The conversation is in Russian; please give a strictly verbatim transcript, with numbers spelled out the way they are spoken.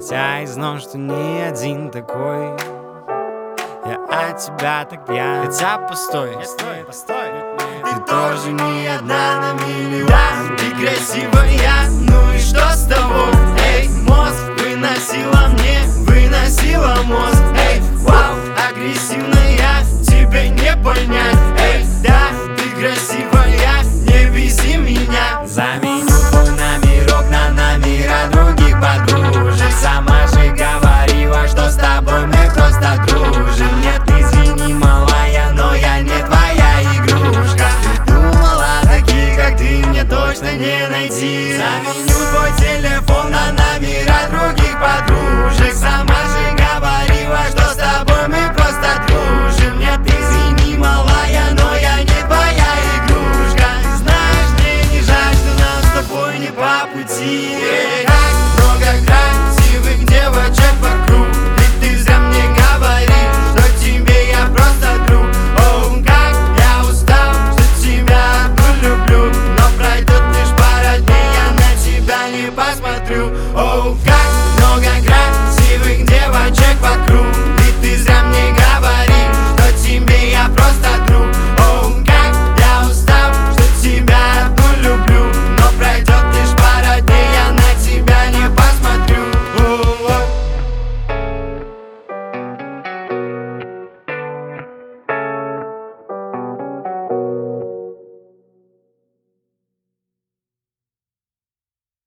Хотя и знал, что не один такой. Я от тебя так пьян. Хотя постой, постой, постой. Ты тоже не одна на миллион. Ты красивая, ну и что с того?